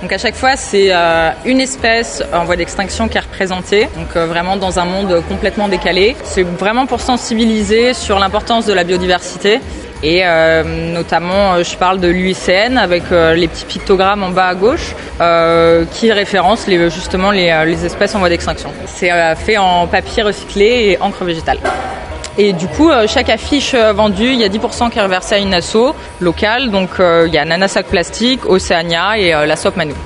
Donc à chaque fois, c'est une espèce en voie d'extinction qui est représentée, donc vraiment dans un monde complètement décalé. C'est vraiment pour sensibiliser sur l'importance de la biodiversité. Et notamment, je parle de l'UICN avec les petits pictogrammes en bas à gauche qui référencent justement les espèces en voie d'extinction. C'est fait en papier recyclé et encre végétale. Et du coup, chaque affiche vendue, il y a 10% qui est reversé à une asso locale. Donc il y a Nana Sac Plastique, Océania et la SOP Manou.